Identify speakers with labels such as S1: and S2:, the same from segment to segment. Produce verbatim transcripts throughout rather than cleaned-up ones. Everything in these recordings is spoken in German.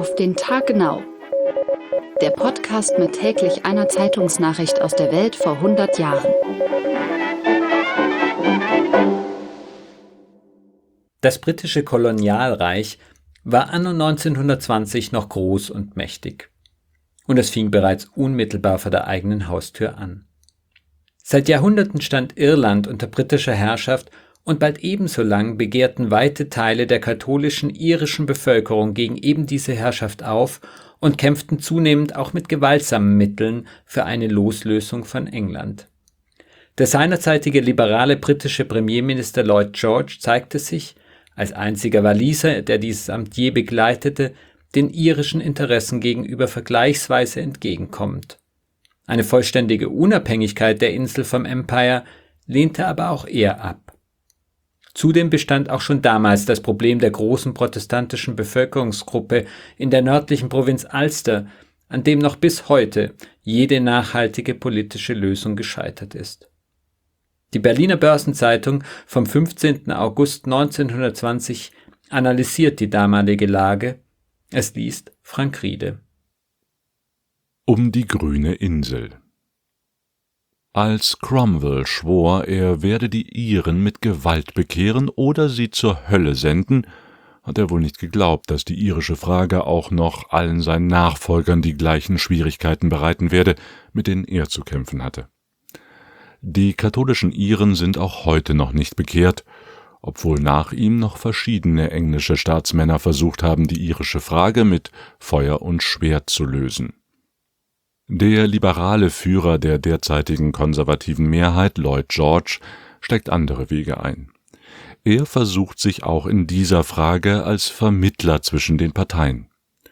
S1: Auf den Tag genau. Der Podcast mit täglich einer Zeitungsnachricht aus der Welt vor hundert Jahren.
S2: Das britische Kolonialreich war anno neunzehnhundertzwanzig noch groß und mächtig. Und es fing bereits unmittelbar vor der eigenen Haustür an. Seit Jahrhunderten stand Irland unter britischer Herrschaft und bald ebenso lang begehrten weite Teile der katholischen irischen Bevölkerung gegen eben diese Herrschaft auf und kämpften zunehmend auch mit gewaltsamen Mitteln für eine Loslösung von England. Der seinerzeitige liberale britische Premierminister Lloyd George zeigte sich, als einziger Waliser, der dieses Amt je begleitete, den irischen Interessen gegenüber vergleichsweise entgegenkommend. Eine vollständige Unabhängigkeit der Insel vom Empire lehnte aber auch er ab. Zudem bestand auch schon damals das Problem der großen protestantischen Bevölkerungsgruppe in der nördlichen Provinz Ulster, an dem noch bis heute jede nachhaltige politische Lösung gescheitert ist. Die Berliner Börsenzeitung vom fünfzehnten August neunzehnhundertzwanzig analysiert die damalige Lage. Es liest Frank Riede.
S3: Um die grüne Insel. Als Cromwell schwor, er werde die Iren mit Gewalt bekehren oder sie zur Hölle senden, hat er wohl nicht geglaubt, dass die irische Frage auch noch allen seinen Nachfolgern die gleichen Schwierigkeiten bereiten werde, mit denen er zu kämpfen hatte. Die katholischen Iren sind auch heute noch nicht bekehrt, obwohl nach ihm noch verschiedene englische Staatsmänner versucht haben, die irische Frage mit Feuer und Schwert zu lösen. Der liberale Führer der derzeitigen konservativen Mehrheit, Lloyd George, steckt andere Wege ein. Er versucht sich auch in dieser Frage als Vermittler zwischen den Parteien.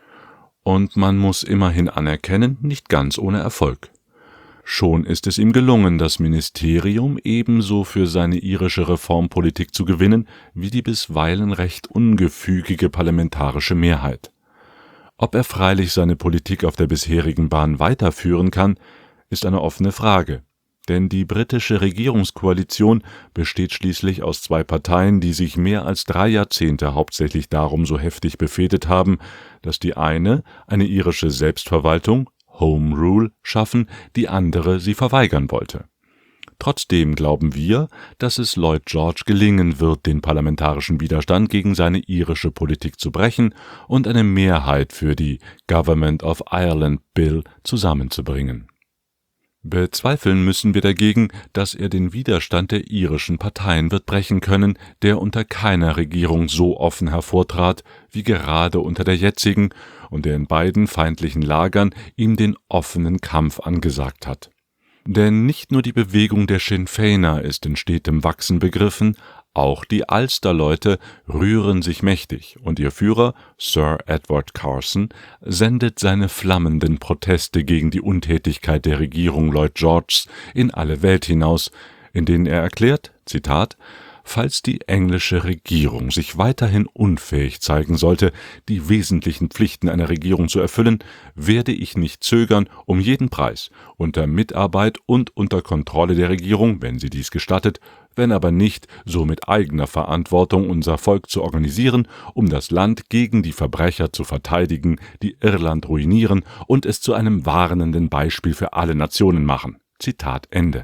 S3: Und man muss immerhin anerkennen, nicht ganz ohne Erfolg. Schon ist es ihm gelungen, das Ministerium ebenso für seine irische Reformpolitik zu gewinnen, wie die bisweilen recht ungefügige parlamentarische Mehrheit. Ob er freilich seine Politik auf der bisherigen Bahn weiterführen kann, ist eine offene Frage, denn die britische Regierungskoalition besteht schließlich aus zwei Parteien, die sich mehr als drei Jahrzehnte hauptsächlich darum so heftig befehdet haben, dass die eine eine irische Selbstverwaltung, Home Rule, schaffen, die andere sie verweigern wollte. Trotzdem glauben wir, dass es Lloyd George gelingen wird, den parlamentarischen Widerstand gegen seine irische Politik zu brechen und eine Mehrheit für die Government of Ireland Bill zusammenzubringen. Bezweifeln müssen wir dagegen, dass er den Widerstand der irischen Parteien wird brechen können, der unter keiner Regierung so offen hervortrat wie gerade unter der jetzigen und der in beiden feindlichen Lagern ihm den offenen Kampf angesagt hat. Denn nicht nur die Bewegung der Sinn Féiner ist in stetem Wachsen begriffen, auch die Ulster-Leute rühren sich mächtig und ihr Führer, Sir Edward Carson, sendet seine flammenden Proteste gegen die Untätigkeit der Regierung Lloyd Georges in alle Welt hinaus, in denen er erklärt, Zitat, falls die englische Regierung sich weiterhin unfähig zeigen sollte, die wesentlichen Pflichten einer Regierung zu erfüllen, werde ich nicht zögern, um jeden Preis, unter Mitarbeit und unter Kontrolle der Regierung, wenn sie dies gestattet, wenn aber nicht, so mit eigener Verantwortung unser Volk zu organisieren, um das Land gegen die Verbrecher zu verteidigen, die Irland ruinieren und es zu einem warnenden Beispiel für alle Nationen machen. Zitat Ende.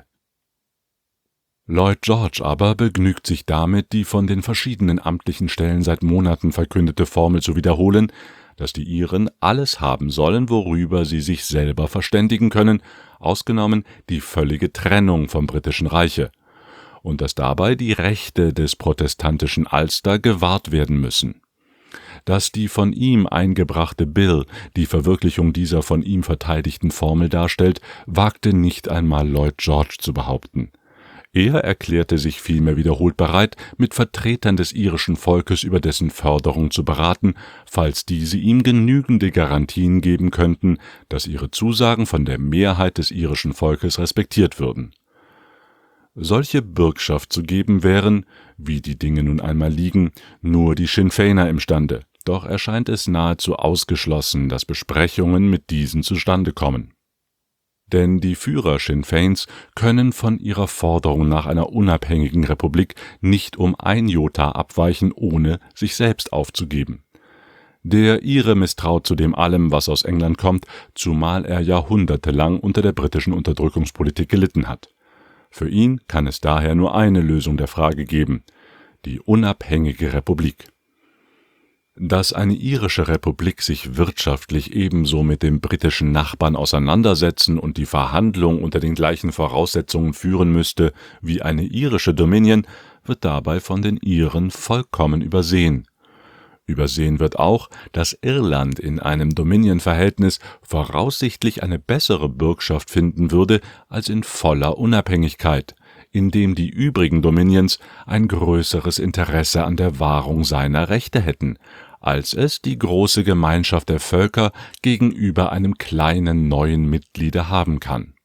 S3: Lloyd George aber begnügt sich damit, die von den verschiedenen amtlichen Stellen seit Monaten verkündete Formel zu wiederholen, dass die Iren alles haben sollen, worüber sie sich selber verständigen können, ausgenommen die völlige Trennung vom britischen Reiche, und dass dabei die Rechte des protestantischen Ulster gewahrt werden müssen. Dass die von ihm eingebrachte Bill die Verwirklichung dieser von ihm verteidigten Formel darstellt, wagte nicht einmal Lloyd George zu behaupten. Er erklärte sich vielmehr wiederholt bereit, mit Vertretern des irischen Volkes über dessen Förderung zu beraten, falls diese ihm genügende Garantien geben könnten, dass ihre Zusagen von der Mehrheit des irischen Volkes respektiert würden. Solche Bürgschaft zu geben wären, wie die Dinge nun einmal liegen, nur die Sinn Féiner imstande, doch erscheint es nahezu ausgeschlossen, dass Besprechungen mit diesen zustande kommen. Denn die Führer Sinn Féins können von ihrer Forderung nach einer unabhängigen Republik nicht um ein Jota abweichen, ohne sich selbst aufzugeben. Der Ire misstraut zudem allem, was aus England kommt, zumal er jahrhundertelang unter der britischen Unterdrückungspolitik gelitten hat. Für ihn kann es daher nur eine Lösung der Frage geben: die unabhängige Republik. Dass eine irische Republik sich wirtschaftlich ebenso mit dem britischen Nachbarn auseinandersetzen und die Verhandlungen unter den gleichen Voraussetzungen führen müsste wie eine irische Dominion, wird dabei von den Iren vollkommen übersehen. Übersehen wird auch, dass Irland in einem Dominion-Verhältnis voraussichtlich eine bessere Bürgschaft finden würde als in voller Unabhängigkeit, indem die übrigen Dominions ein größeres Interesse an der Wahrung seiner Rechte hätten, als es die große Gemeinschaft der Völker gegenüber einem kleinen neuen Mitgliede haben kann.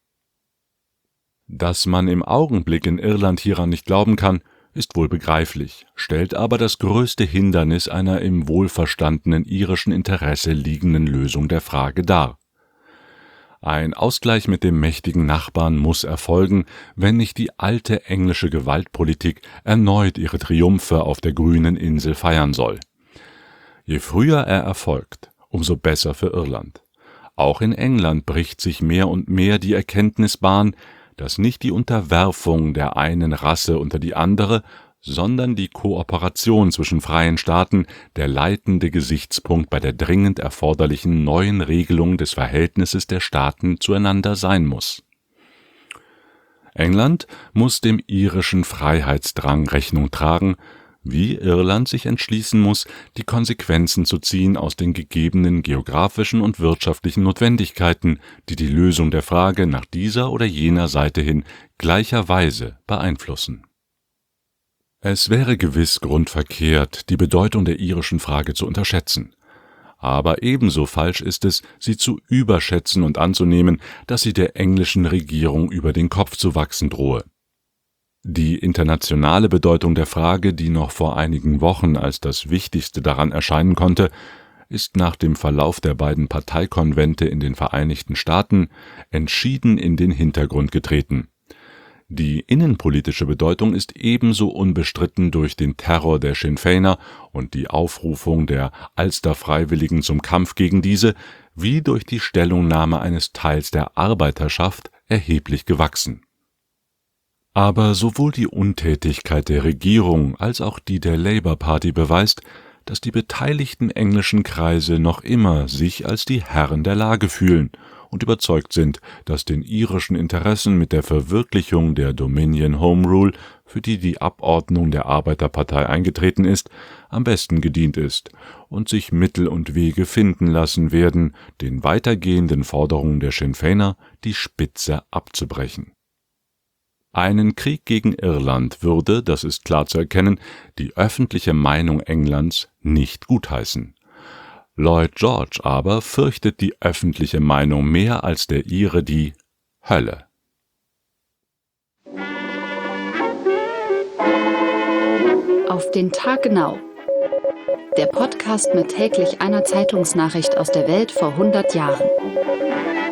S3: Dass man im Augenblick in Irland hieran nicht glauben kann, ist wohl begreiflich, stellt aber das größte Hindernis einer im wohlverstandenen irischen Interesse liegenden Lösung der Frage dar. Ein Ausgleich mit dem mächtigen Nachbarn muss erfolgen, wenn nicht die alte englische Gewaltpolitik erneut ihre Triumphe auf der grünen Insel feiern soll. Je früher er erfolgt, umso besser für Irland. Auch in England bricht sich mehr und mehr die Erkenntnis Bahn, dass nicht die Unterwerfung der einen Rasse unter die andere, sondern die Kooperation zwischen freien Staaten der leitende Gesichtspunkt bei der dringend erforderlichen neuen Regelung des Verhältnisses der Staaten zueinander sein muss. England muss dem irischen Freiheitsdrang Rechnung tragen, wie Irland sich entschließen muss, die Konsequenzen zu ziehen aus den gegebenen geografischen und wirtschaftlichen Notwendigkeiten, die die Lösung der Frage nach dieser oder jener Seite hin gleicherweise beeinflussen. Es wäre gewiss grundverkehrt, die Bedeutung der irischen Frage zu unterschätzen. Aber ebenso falsch ist es, sie zu überschätzen und anzunehmen, dass sie der englischen Regierung über den Kopf zu wachsen drohe. Die internationale Bedeutung der Frage, die noch vor einigen Wochen als das Wichtigste daran erscheinen konnte, ist nach dem Verlauf der beiden Parteikonvente in den Vereinigten Staaten entschieden in den Hintergrund getreten. Die innenpolitische Bedeutung ist ebenso unbestritten durch den Terror der Sinn Féiner und die Aufrufung der Ulster-Freiwilligen zum Kampf gegen diese, wie durch die Stellungnahme eines Teils der Arbeiterschaft erheblich gewachsen. Aber sowohl die Untätigkeit der Regierung als auch die der Labour Party beweist, dass die beteiligten englischen Kreise noch immer sich als die Herren der Lage fühlen und überzeugt sind, dass den irischen Interessen mit der Verwirklichung der Dominion Home Rule, für die die Abordnung der Arbeiterpartei eingetreten ist, am besten gedient ist und sich Mittel und Wege finden lassen werden, den weitergehenden Forderungen der Sinn Féiner die Spitze abzubrechen. Einen Krieg gegen Irland würde, das ist klar zu erkennen, die öffentliche Meinung Englands nicht gutheißen. Lloyd George aber fürchtet die öffentliche Meinung mehr als der Ire die Hölle.
S1: Auf den Tag genau. Der Podcast mit täglich einer Zeitungsnachricht aus der Welt vor hundert Jahren.